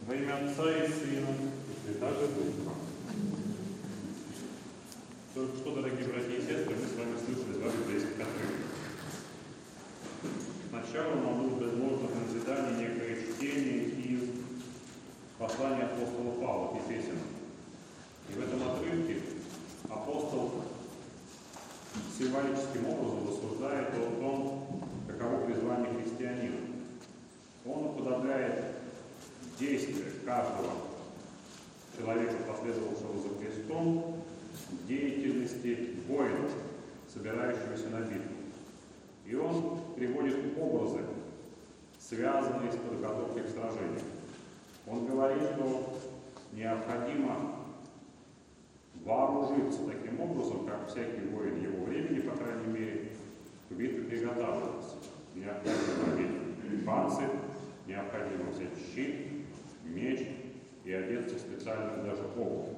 Во имя Отца и Сына и Святаго Духа. Только что, дорогие братья и сестры, мы с вами слышали два библейских отрывка. Сначала нам было предложено в назидании некое чтение из послания апостола Павла к Ефесянам. И в этом отрывке апостол символическим образом рассуждает о том, каково призвание христианина. Он уподобляет действия каждого человека, последовавшего за Христом, деятельности воина, собирающегося на битву. И он приводит образы, связанные с подготовкой к сражению. Он говорит, что необходимо вооружиться таким образом, как всякий воин его времени, по крайней мере, к битве приготавливаться. Необходимо одеть панцирь, необходимо взять щит, меч и одеться в специальную даже обувь.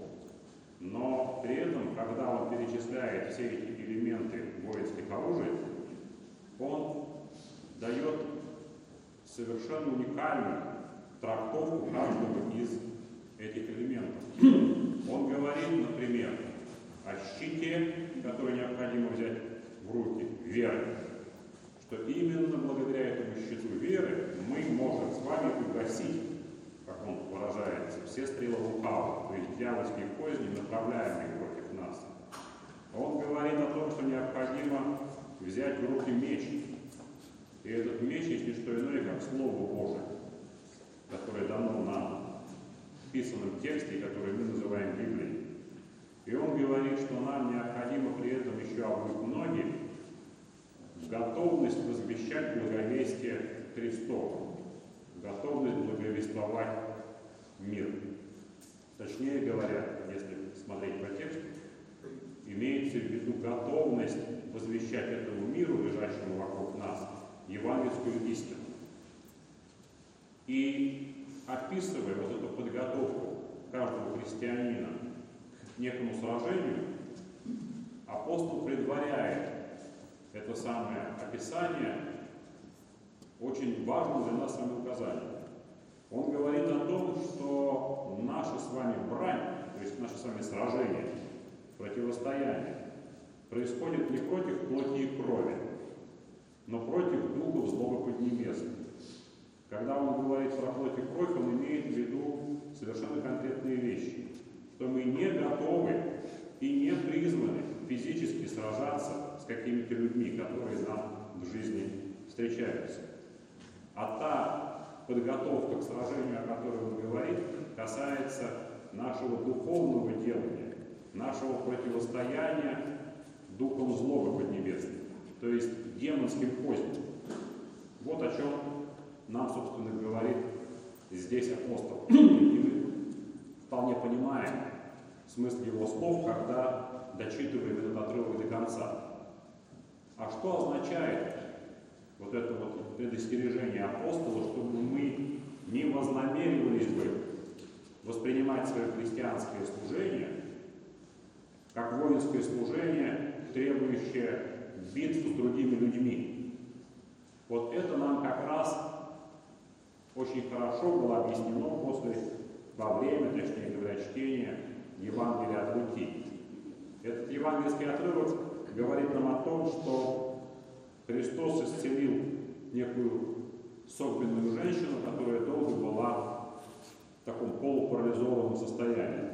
Но при этом, когда он перечисляет все эти элементы воинских оружий, он дает совершенно уникальную трактовку каждого из этих элементов. Он говорит, например, о щите, который необходимо взять в руки, веры, что именно благодаря этому щиту веры мы можем с вами угасить, как он выражается, все стрелы лукавого, то есть дьявольские козни, направляемые против нас. Он говорит о том, что необходимо взять в руки меч. И этот меч есть не что иное, как Слово Божие, которое дано нам в писанном тексте, который мы называем Библией. И он говорит, что нам необходимо при этом еще обуть ноги в готовность возвещать благовестие Христово, готовность благовествовать мир. Точнее говоря, если смотреть по тексту, имеется в виду готовность возвещать этому миру, лежащему вокруг нас, евангельскую истину. И описывая вот эту подготовку каждого христианина к некому сражению, апостол предваряет это самое описание очень важным для нас с вами указанием. Он говорит о том, что наша с вами брань, то есть наше с вами сражение, противостояние, происходит не против плоти и крови, но против духов злого поднебесных. Когда он говорит про плоть и кровь, он имеет в виду совершенно конкретные вещи, что мы не готовы и не призваны физически сражаться с какими-то людьми, которые нам в жизни встречаются. А та подготовка к сражению, о которой он говорит, касается нашего духовного делания, нашего противостояния духом злого поднебесных, то есть демонским козням. Вот о чем нам, собственно, говорит здесь апостол. И мы вполне понимаем смысл его слов, когда дочитываем этот отрывок до конца. А что означает вот это вот предостережение апостола, чтобы мы не вознамеривались бы воспринимать свое христианское служение как воинское служение, требующее битв с другими людьми? Вот это нам как раз очень хорошо было объяснено во время, точнее говоря, чтения Евангелия от Луки. Этот евангельский отрывок говорит нам о том, что Христос исцелил некую согбенную женщину, которая долго была в таком полупарализованном состоянии.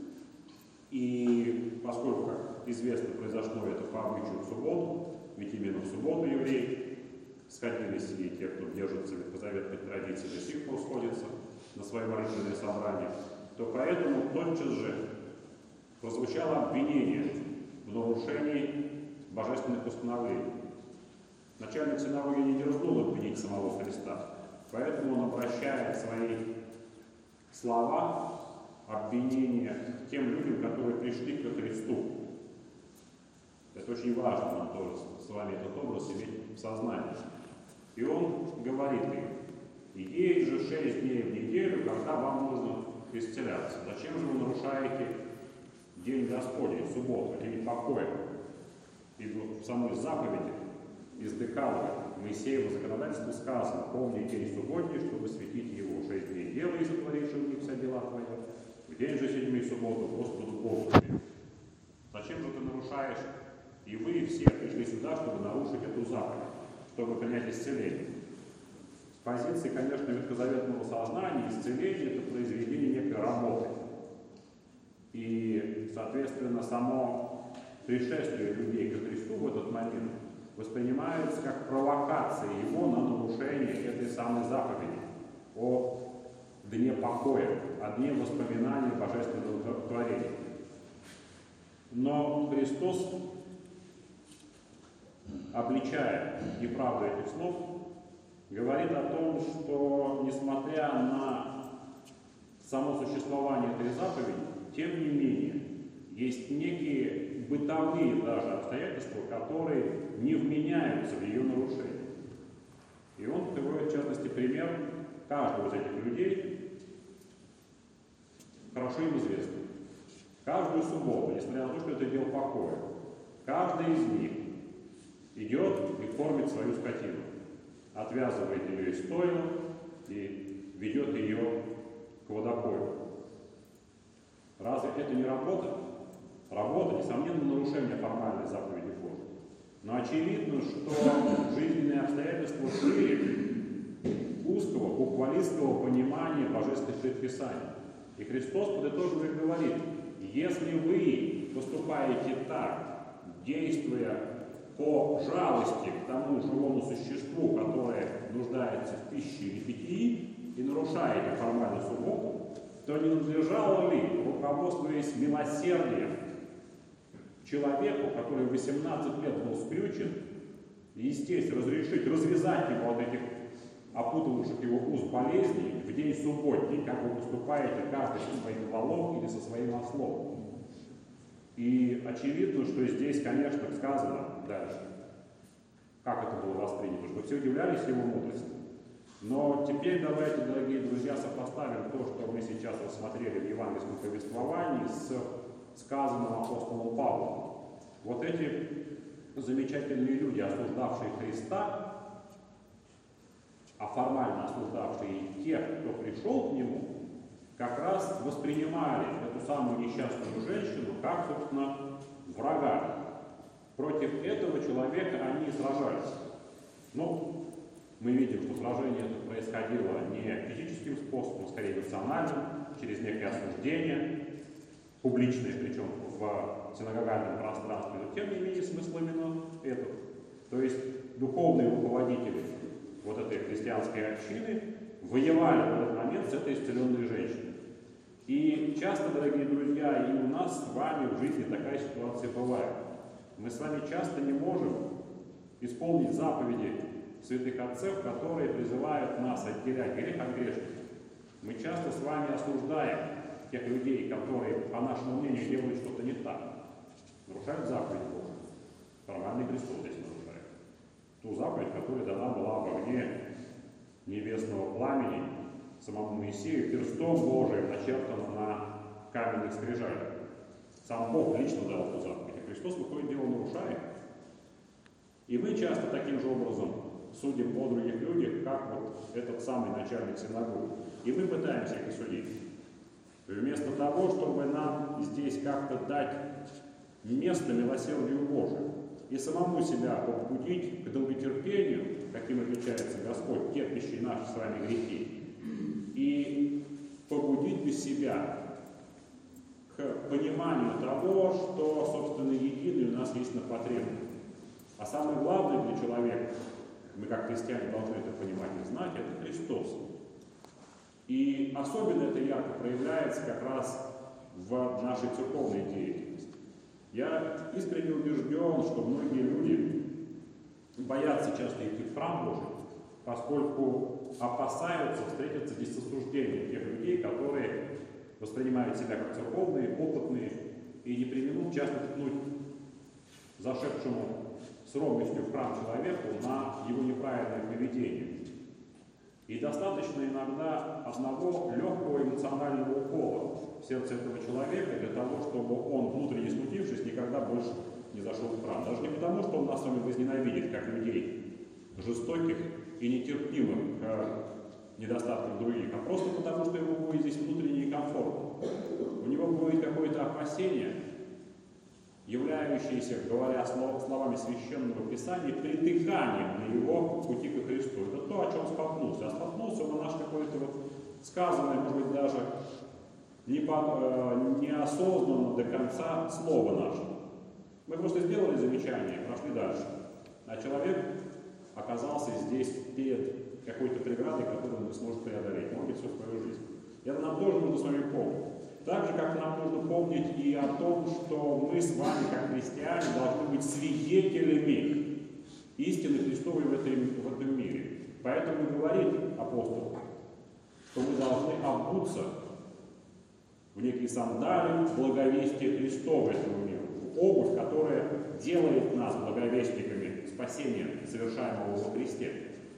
И поскольку, как известно, произошло это по обычаю в субботу, ведь именно в субботу евреи сходились, и те, кто держится ветхозаветной традиции, до сих пор сходятся на свои молитвенные собрания, то поэтому тотчас же прозвучало обвинение в нарушении божественных постановлений. Начальник синагоги не дерзнул обвинить самого Христа, поэтому он обращает свои слова обвинения к тем людям, которые пришли ко Христу. Это очень важно нам тоже с вами этот образ иметь в сознании. И он говорит им: «Идея же 6 дней в неделю, когда вам нужно исцеляться. Зачем же вы нарушаете день Господень, субботу, день покоя? Ибо в самой заповеди из Декалога Моисеева законодательства сказано: помни день субботний, чтобы светить его 6 дней делай и сотворивший день же седьмой субботу Господу Богу. Зачем же ты нарушаешь? И вы все пришли сюда, чтобы нарушить эту заповедь, чтобы принять исцеление. С позиции, конечно, ветхозаветного сознания исцеление – это произведение некой работы. И, соответственно, само пришествие людей ко Христу в этот момент воспринимается как провокация его на нарушение этой самой заповеди о дне покоя, о дне воспоминания божественного творения. Но Христос, обличая неправду этих слов, говорит о том, что, несмотря на само существование этой заповеди, тем не менее, есть некие бытовые даже обстоятельства, которые не вменяются в ее нарушение. И он приводит, в частности, пример каждого из этих людей, хорошо им известно. Каждую субботу, несмотря на то, что это дел покоя, каждый из них идет и кормит свою скотину, отвязывает ее из стойла и ведет ее к водопою. Разве это не работа? Работа, несомненно, нарушение формальной заповеди Божьей. Но очевидно, что жизненные обстоятельства шире узкого, буквалистского понимания божественных предписаний. И Христос подытоживая говорит: если вы поступаете так, действуя по жалости к тому живому существу, которое нуждается в пище или питье, и нарушаете формальную субботу, то не надлежало ли, руководствуясь милосердием человеку, который 18 лет был скрючен, и, естественно, разрешить развязать его от этих опутывавших его уз болезней в день субботний, как вы поступаете каждый со своим волом или со своим ослом. И очевидно, что здесь, конечно, сказано дальше, как это было воспринято, что все удивлялись его мудрости. Но теперь давайте, дорогие друзья, сопоставим то, что мы сейчас рассмотрели в евангельском повествовании, с сказанным апостолом Павлом. Вот эти замечательные люди, осуждавшие Христа, а формально осуждавшие тех, кто пришел к нему, как раз воспринимали эту самую несчастную женщину как, собственно, врага. Против этого человека они сражались. Но мы видим, что сражение это происходило не физическим способом, скорее эмоциональным, через некое осуждение, публичное, причем в синагогальном пространстве. Но тем не менее смысл именно этот. То есть духовные руководители вот этой христианской общины воевали в этот момент с этой исцеленной женщиной. И часто, дорогие друзья, и у нас с вами в жизни такая ситуация бывает. Мы с вами часто не можем исполнить заповеди святых отцов, которые призывают нас отделять грех от грешника. Мы часто с вами осуждаем тех людей, которые, по нашему мнению, делают что-то не так. Нарушают заповедь Божию. Формальный престол здесь нарушает. Ту заповедь, которая дана была в огне небесного пламени самому Моисею, перстом Божиим начертано на каменных скрижалях. Сам Бог лично дал эту заповедь, и Христос выходит дело нарушает. И мы часто таким же образом судим о других людях, как вот этот самый начальник синагоги. И мы пытаемся их осудить. Вместо того, чтобы нам здесь как-то дать место милосердию Божию и самому себя побудить к долготерпению, каким отличается Господь, терпящий наши с вами грехи, и побудить для себя к пониманию того, что, собственно, единый у нас есть на потребность. А самое главное для человека, мы как христиане должны это понимать и знать, это Христос. И особенно это ярко проявляется как раз в нашей церковной деятельности. Я искренне убежден, что многие люди боятся часто идти в храм Божий, поскольку опасаются встретиться здесь с осуждением тех людей, которые воспринимают себя как церковные, опытные, и не преминут часто ткнуть зашедшему с робостью в храм человеку на его неправильное поведение. И достаточно иногда одного легкого эмоционального укола в сердце этого человека для того, чтобы он, внутренне смутившись, никогда больше не зашел в храм. Даже не потому, что он нас с вами возненавидит, как людей жестоких и нетерпимых к недостаткам других, а просто потому, что ему будет здесь внутренне некомфортно. будет какое-то опасение, являющееся, говоря словами Священного Писания, притыканием на его пути ко Христу. Это то, о чем споткнулся. А споткнулся он на наш какой-то вот сказанное, может быть, даже неосознанно до конца слово наше. Мы просто сделали замечание и прошли дальше. А человек оказался здесь перед какой-то преградой, которую он не сможет преодолеть, может быть, всю свою жизнь. И это нам тоже нужно с вами помнить. Так же, как нам нужно помнить и о том, что мы с вами, как христиане, должны быть свидетелями истины Христовой в этом мире. Поэтому говорит апостол, что мы должны обуться в некие сандали благовестия Христова этому миру. Обувь, которая делает нас благовестниками спасения, совершаемого во Христе.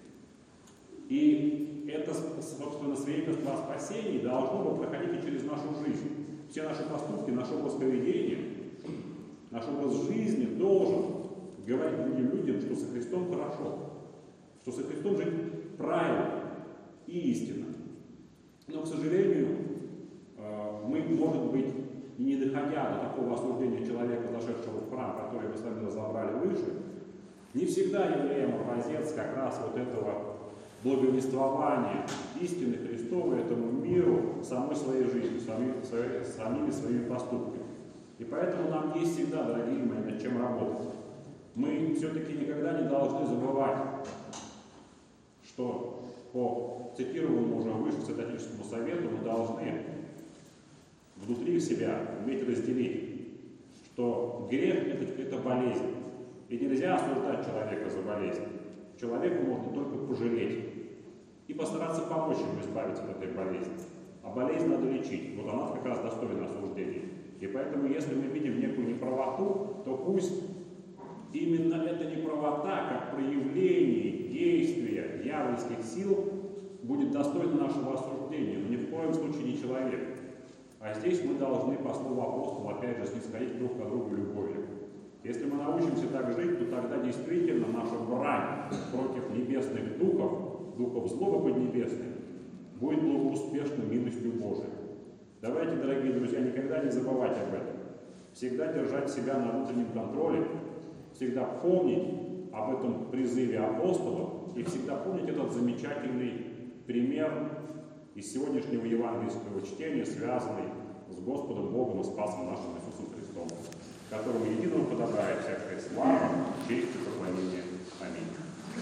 И это, собственно, свидетельство о спасении должно бы проходить и через нашу жизнь. Все наши поступки, наш образ поведения, наш образ жизни должен говорить другим людям, что со Христом хорошо, что со Христом жить правильно и истинно. Но, к сожалению, мы, может быть, и не доходя до такого осуждения человека, зашедшего в храм, который мы с вами разобрали выше, не всегда являем образец как раз вот этого благовествования истины Христовой этому миру самой своей жизнью, самими своими поступками. И поэтому нам есть всегда, дорогие мои, над чем работать. Мы все-таки никогда не должны забывать, что по цитированному уже выше Святоотеческому совету мы должны внутри себя уметь разделить, что грех – это болезнь. И нельзя осуждать человека за болезнь. Человеку можно только пожалеть и постараться помочь ему избавиться от этой болезни. А болезнь надо лечить. Вот она как раз достойна осуждения. И поэтому, если мы видим некую неправоту, то пусть именно эта неправота, как проявление действия дьявольских сил, будет достойна нашего осуждения, но ни в коем случае не человек. А здесь мы должны, по слову апостола, опять же, снисходить друг к другу любовью. Если мы научимся так жить, то тогда действительно наша брань против небесных духов злого поднебесных, будет благоуспешна милостью Божией. Давайте, дорогие друзья, никогда не забывать об этом. Всегда держать себя на внутреннем контроле, всегда помнить об этом призыве апостолов и всегда помнить этот замечательный пример из сегодняшнего евангельского чтения, связанный с Господом Богом и Спасом нашим Иисусом Христом, которому единому подобает всякая слава, честь и поклонение. Аминь.